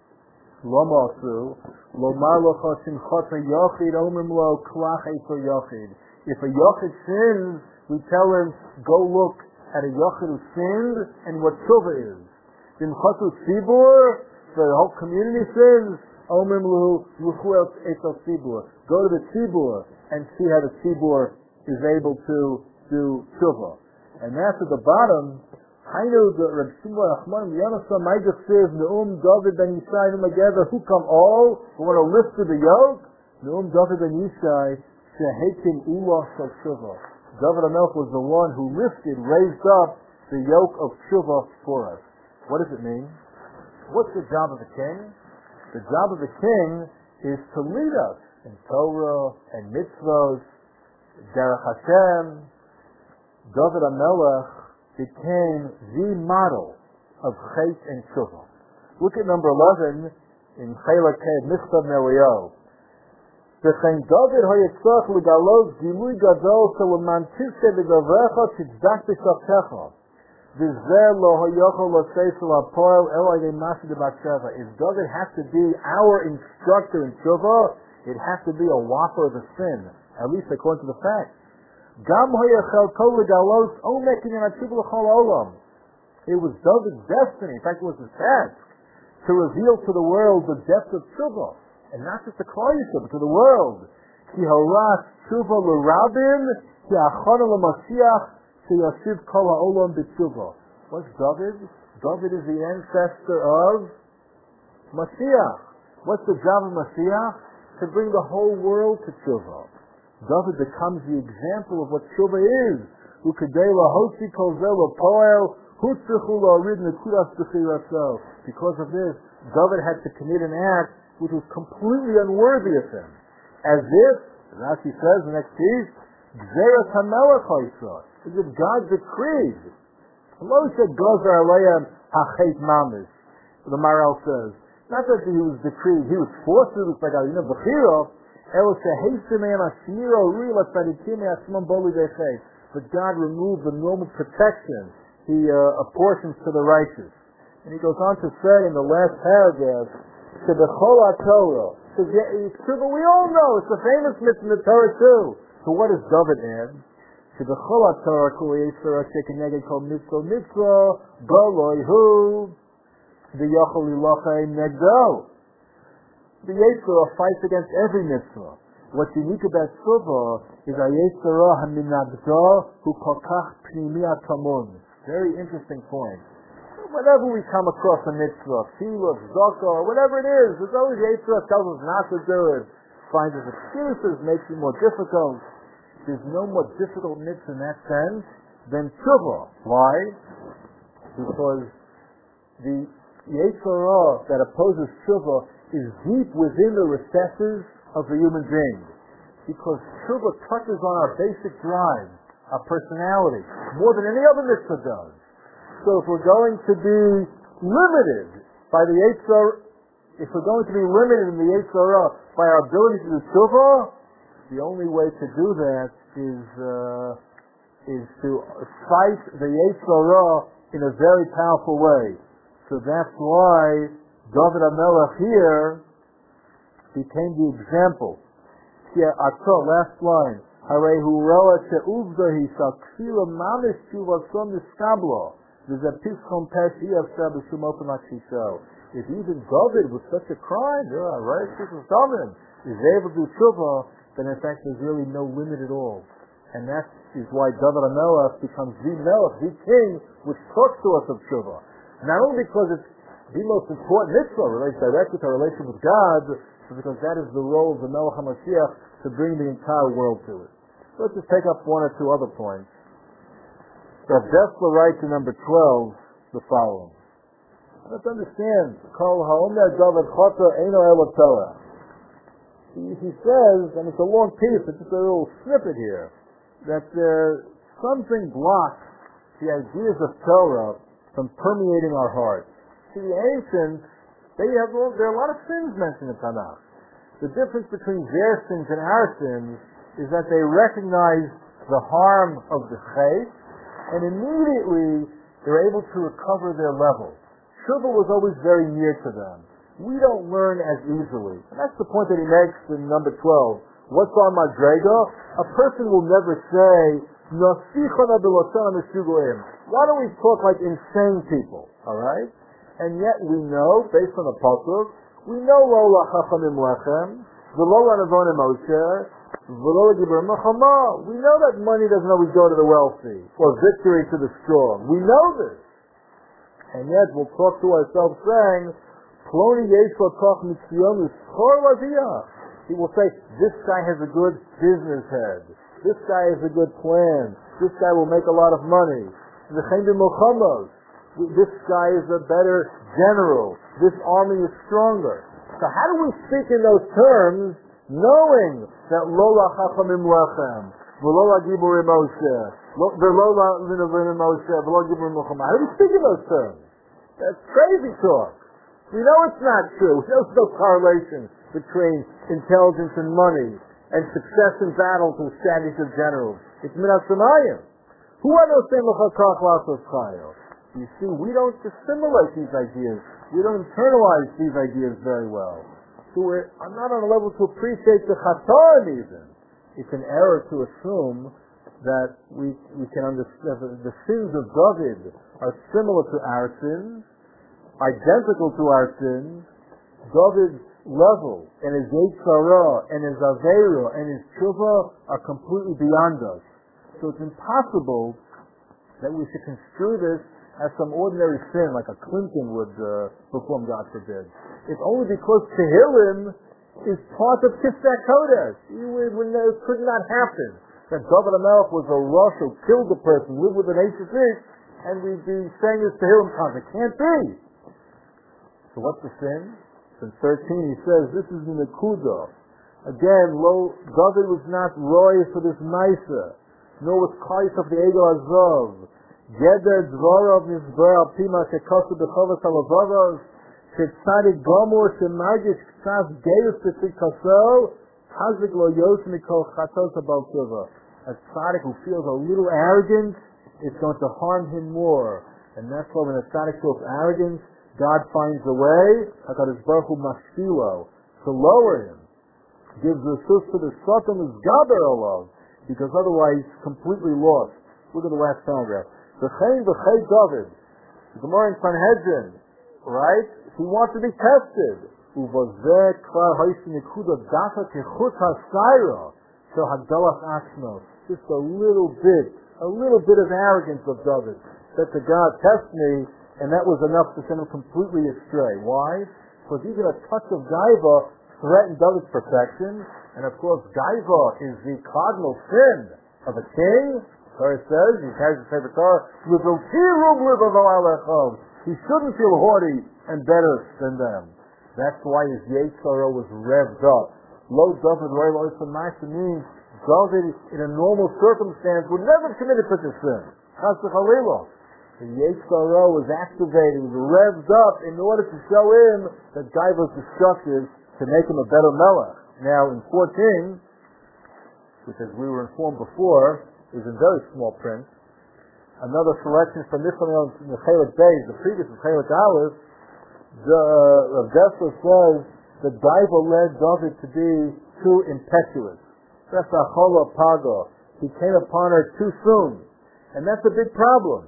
Lo Masu Lo Marlocha Simchata Yochid Omrim Lo Klach Efer Yochid. If a Yochid sins, we tell him, go look at a Yochid who sinned and what Tshuva is. Simchatu Tzibur, the whole community sins, Omrim Lo Luchu Etel Tzibur. Go to the Tzibur and see how the Tzibur is able to do Tshuva. And that's at the bottom. I know that Reb Shimon Achman Yonasa Ma'adik says Neum David ben Yishai together who come all who want to lift to the yoke. Neum David ben Yishai Shehekim Ulah Shel Tshuva. David HaMelech was the one who lifted, raised up the yoke of Tshuva for us. What does it mean? What's the job of the king? The job of the king is to lead us in Torah and mitzvos, Derech Hashem. David HaMelech became the model of Chet and Tshuva. Look at number eleven in Chelak Ked, Michtav Melio. V'chein David hayetzach legalos gilui gadol sheleman tiseh b'davrecha tziddak b'shavtecha. V'zeh lo hayochol l'seisel ha'poel el ayei masi de Bathsheba. If David has to be our instructor in Tshuva, it has to be a whopper of a sin, at least according to the facts. Gam hayachel kol legalos omekin and atzibul l'chol olam. It was David's destiny, in fact it was his task, to reveal to the world the depth of Tshuva. And not just to Klal Yisrael, but to the world. Ki haras tshuva l'rabim, ki achana l'mashiach, ki yashiv kol ha'olam b'tshuva. What's David? David is the ancestor of Mashiach. What's the job of Mashiach? To bring the whole world to tshuva. David becomes the example of what tshuva is. ukadela hosi kol zeh poel hutzichu la'arid nekudas b'chiraso. Because of this, David had to commit an act which was completely unworthy of him. As if, as Rashi says in the next piece, Gzeras HaMelech Haisa, as if God decreed. Moshe Gozer Aleim Hachet Mamish, the Maral says. Not that he was decreed, he was forced to do this by God. You know, Bechiro, Elo Shehesimei Ashmiro Rila Tzadikimei Ashmon Boli Bechet. But God removed the normal protection He uh, apportions to the righteous. And he goes on to say in the last paragraph, Shebechol HaTorah, says, yeah, it's true, but we all know, it's a famous mitzvah in the Torah too. So what does David add? Shebechol HaTorah kol yisra shekeneged kol mitzvah mitzvah goloi hu v'yochol ilachem negdo. The Yisra fights against every mitzvah. What's unique about Tshuva is a Yisra haminagdo hu kol kach pnimi atamun. Very interesting point. Whenever we come across a mitzvah, tefillah, tzedakah, or whatever it is, there's always Yisra tells us not to do it, finds us excuses, makes it more difficult. There's no more difficult mitzvah in that sense than tshuva. Why? Because the Yisra that opposes tshuva is deep within the recesses of the human being. Because tshuva touches on our basic drive, our personality, more than any other mitzvah does. So if we're going to be limited by the Yisra, if we're going to be limited in the Yisra by our ability to do tshuva, the only way to do that is uh, is to fight the Yisra in a very powerful way. So that's why David HaMelech here became the example. Yeah, Atzor, last line. Harehu roa she'uvdahi shakfila mamish tshuvasam niskablo. There's a pischon peshi of Shabbashum open show. If even David with such a crime, yeah, right, this is David, is able to do tshuva, then in fact there's really no limit at all. And that is why David HaMelech becomes the Melech, the king, which talks to us of tshuva. Not only because it's the most important mitzvah, relates directly to our relation with God, but because that is the role of the Melech HaMashiach to bring the entire world to it. So let's just take up one or two other points. Rav Dessler writes in number twelve the following. Let's understand, Kol ha'omer David Chata Eino Elo Torah. He says, and it's a long piece, it's just a little snippet here, that uh, something blocks the ideas of Torah from permeating our hearts. See, the ancients, they have, there are a lot of sins mentioned in Tanakh. The difference between their sins and our sins is that they recognize the harm of the chait, and immediately they're able to recover their level. Tshuva was always very near to them. We don't learn as easily. And that's the point that he makes in number twelve. What's on Madrega? A person will never say, why don't we talk like insane people? Alright? And yet we know, based on the pasuk, we know Lola Chachamim Lechem, V'Lola Nevonim Moshe, V'Lola Gibur Mechama. We know that money doesn't always go to the wealthy, or victory to the strong. We know this. And yet we'll talk to ourselves saying, Ploni Yesh L'Tach Mitzvyon L'Schor L'Aviyah. He will say, this guy has a good business head. This guy has a good plan. This guy will make a lot of money. V'chein b'milchamos. This guy is a better general. This army is stronger. So how do we speak in those terms, knowing that Lola Chachamim Lechem, V'Lola Giburim Moshe, V'Lola V'Novenim Moshe, V'Lola Giburim Mechama? How do we speak in those terms? That's crazy talk. We know it's not true. We know there's no correlation between intelligence and money, and success in battles and strategies of generals. It's Minas Shemayim. Who are those things? You see, we don't assimilate these ideas. We don't internalize these ideas very well. So we're not on a level to appreciate the Chatarim even. It's an error to assume that we we can understand that the sins of David are similar to our sins, identical to our sins. David's level and his Yetzirah and his Aveira and his Tshuva are completely beyond us. So it's impossible that we should construe this as some ordinary sin like a Clinton would uh, perform, God forbid. It's only because Tehillim is part of Kisvei Kodesh. It could not happen that David HaMelech was a rush who killed a person, lived with an ancient fish, and we'd be saying this to him constantly. It can't be. So what's the sin? In thirteen he says, this is the Nekuda. Again, lo, David was not roy for this Maisa, nor was Kais of the Egel Azov. Geder Dvorov Nizbar Pima Shekosu Bechovas Alavavos, Shetzadik Gomor Shemargish Ktsas Geus B'Tzikaso, Hazik Lo Yos Mikol Chatos Abal Tiva. A tzaddik who feels a little arrogant is going to harm him more. And that's why when a tzaddik feels arrogance, God finds a way, HaKadosh Baruch Hu Mashilo, to lower him. Gives the sus to the Satan is Gaber Olav, because otherwise he's completely lost. Look at the last paragraph. V'chein v'chei David, the Gemara in Sanhedrin, right? He wants to be tested. Uvozeh kvar hoisin nekuda data kechut ha'sayra shel hagdalach atzmos. Just a little bit, a little bit of arrogance of David. That the God test me, and that was enough to send him completely astray. Why? Because even a touch of gaiva threatened David's protection, and of course gaiva is the cardinal sin of a king. Torah says, he carries the Sefer Torah, he shouldn't feel haughty and better than them. That's why his Yetzirah was revved up. Lo David Roy Lo Yisrael means David in a normal circumstance would never have committed such a sin. Chas v'chalila. The Yetzirah was activated, was revved up in order to show him that Gaiva was destructive, to make him a better melech. Now in fourteen, which as we were informed before, is in very small print, another selection from Niflamion Mechelet Beis, the previous Mechelet Aleph, the Rav Dessler says that Gaiva led David to be too impetuous. That's a chola paga. He came upon her too soon. And that's a big problem.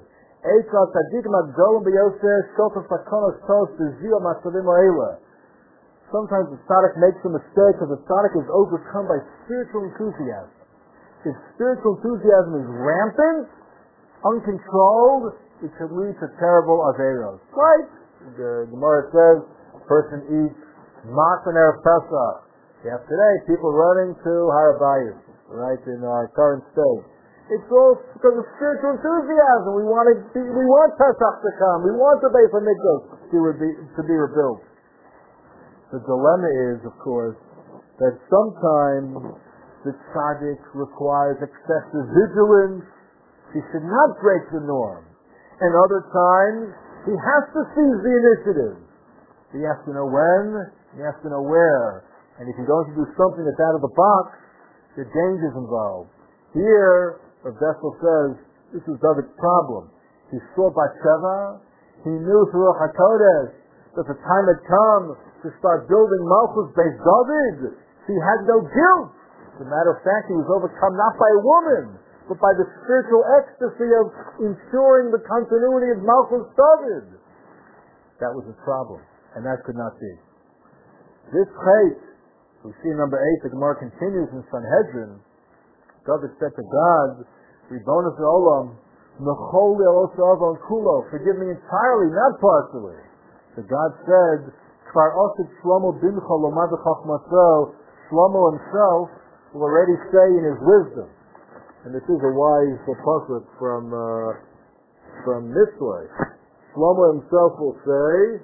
Sometimes the tzaddik makes a mistake because the tzaddik is overcome by spiritual enthusiasm. If spiritual enthusiasm is rampant, uncontrolled, it could lead to terrible averos. Right? The Gemara says a person eats matan erev Pesach. You have today people running to Har Habayis, right, in our current state. It's all because of spiritual enthusiasm. We want to be, we want Pesach to come. We want the Beis HaMikdash to, to be rebuilt. The dilemma is, of course, that sometimes the tzaddik requires excessive vigilance. He should not break the norm. And other times, he has to seize the initiative. He has to know when, he has to know where. And if you're going to do something that's out of the box, there are dangers involved. Here, Rav Dessler says, this is David's problem. He saw Bathsheba, he knew through HaKodesh that the time had come to start building Malchus based David. He had no guilt. As a matter of fact, he was overcome not by a woman, but by the spiritual ecstasy of ensuring the continuity of Malchus David. That was his problem, and that could not be. This chait, we see in number eight, the Gemara continues in Sanhedrin. David said to God, Ribbono shel Olam, Mechol Elosavav Kulo, forgive me entirely, not partially. So God said, Kvar Osid Shlomo Bincha Lomad Chachmaso, Shlomo himself will already say in his wisdom, and this is a wise pasuk from uh, from Mishlei. Shlomo himself will say,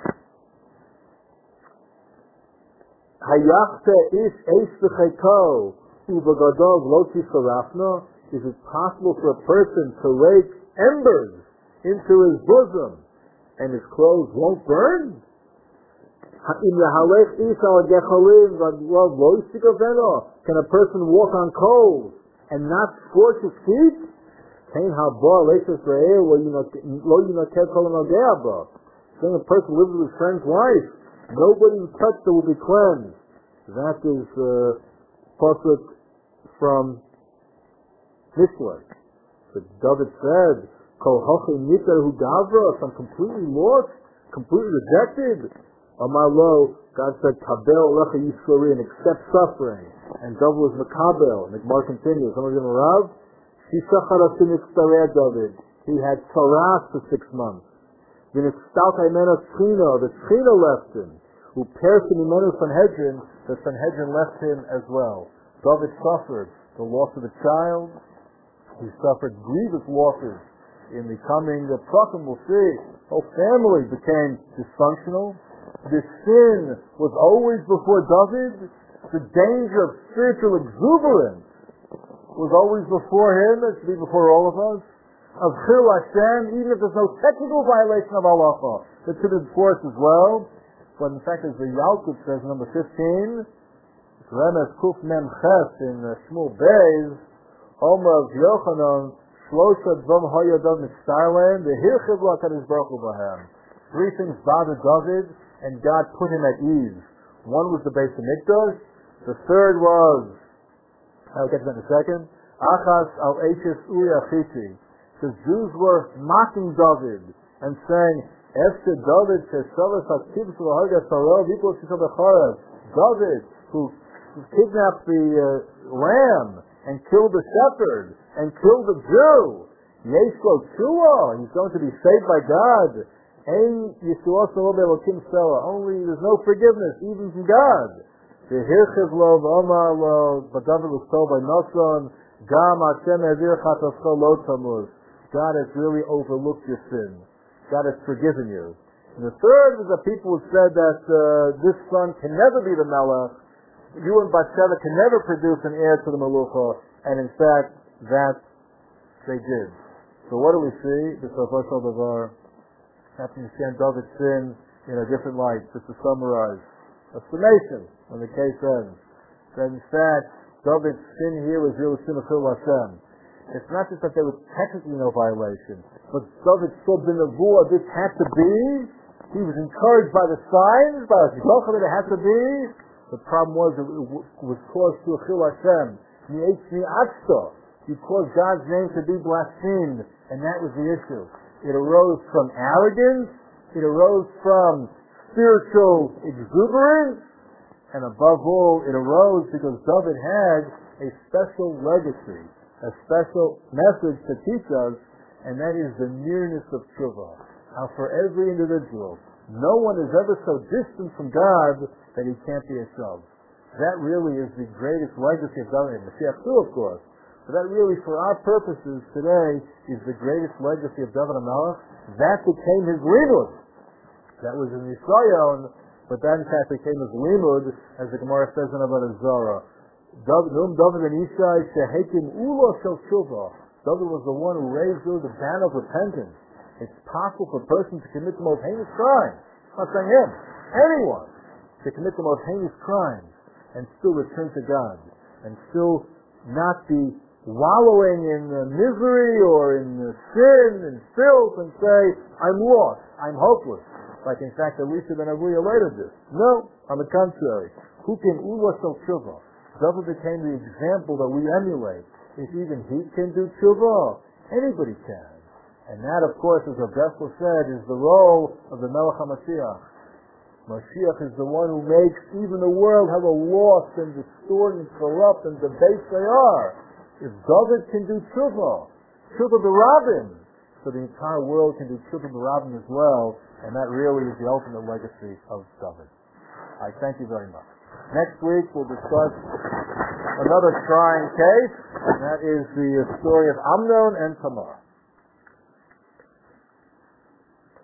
Hayachte ish eish v'cheko u'v'gadol lo tisharafna. Is it possible for a person to rake embers into his bosom and his clothes won't burn? Can a person walk on coals and not scorch his feet? Saying a person lives with his friend's wife, nobody who touched her will be cleansed. That is uh, pasuk from Mishlei. But David said, I'm completely lost, completely rejected. Amar lo, God said, Kabel lecha yisrorin, accept suffering. And David was Makabel. And the Gemara continues. Someone's going to Rav, Shishacharasim itztareh David. He had Taras for six months. V'nitztalta imenu Tchina, the Tchina left him. Who pierced him imenu Sanhedrin, the Sanhedrin left him as well. David suffered. the loss of a child. He suffered grievous losses in the coming the Prakim, we'll see. Whole family became dysfunctional. The sin was always before David. The danger of spiritual exuberance was always before him. It should be before all of us. Of Chil Hashem, even if there's no technical violation of halacha, that should be before us as well. But in fact, as the Yalkut says, number fifteen, Remes Kuf Mem Ches in uh, Shmuel Beis, Omer of Yochanan, Shlosha Dvom Hayadav Mitzarlen, the Hirchiv Lakadosh Baruch Hu Bahem. Three things bothered David, and God put him at ease. One was the Beis Hamikdash. The third was, I'll get to that in a second, Achas al Eishes Uri Achiti. Because Jews were mocking David and saying, Efte David Sheshavas HaKtivus V'Hargas Sarel V'Ikol Sheshav B'Charev. David, who kidnapped the uh, lamb and killed the shepherd and killed the Jew. Yeshlo Tshuah, he's going to be saved by God. Ein Yishuah Shalom Elokim Sela. Only there's no forgiveness, even from God. The Hirchiv Lo V'Omar Lo, but David was told by Nason, Gam Hashem Evir Chatafcho Lo Tamuz. God has really overlooked your sin. God has forgiven you. And the third is that people have said that uh, this son can never be the Melech. You and Bathsheba can never produce an heir to the Melucha. And in fact, that they did. So what do we see? This is Rosh Davar. Have to understand David's sin in a different light. Just to summarize. A summation when the case ends. That in fact, David's sin here was really sin of Chil Hashem. It's not just that there was technically no violation, but David saw the nevuah this had to be. He was encouraged by the signs, by the halacha that it had to be. The problem was it was caused to a Chil Hashem. You caused God's name to be blasphemed, and that was the issue. It arose from arrogance, it arose from spiritual exuberance, and above all, it arose because David had a special legacy, a special message to teach us, and that is the nearness of tshuva. How for every individual, no one is ever so distant from God that he can't be a shav. That really is the greatest legacy of David, and Mashiach too, of course. But that really, for our purposes today, is the greatest legacy of David HaMelech. That became his limud. That was in Yisrael, but that in fact became his limud, as the Gemara says in Avodah Zarah. Num David and Ishai shehekim ulo shel tshuva. David was the one who raised the banner of repentance. It's possible for a person to commit the most heinous crimes. I'm not saying him, anyone, to commit the most heinous crimes and still return to God and still not be wallowing in uh, misery or in uh, sin and filth and say, I'm lost, I'm hopeless. Like in fact Elisha ben Avuya later did. No, on the contrary. Who can ulo shel tshuva? David became the example that we emulate. If even he can do tshuva, anybody can. And that, of course, as Rav Dessler said, is the role of the Melech HaMashiach. Mashiach is the one who makes even the world how lost and distorted and corrupt and debased they are. If David can do tshuva, tshuva b'rabim, so the entire world can do tshuva b'rabim as well, and that really is the ultimate legacy of David. I thank you very much. Next week we'll discuss another trying case, and that is the story of Amnon and Tamar.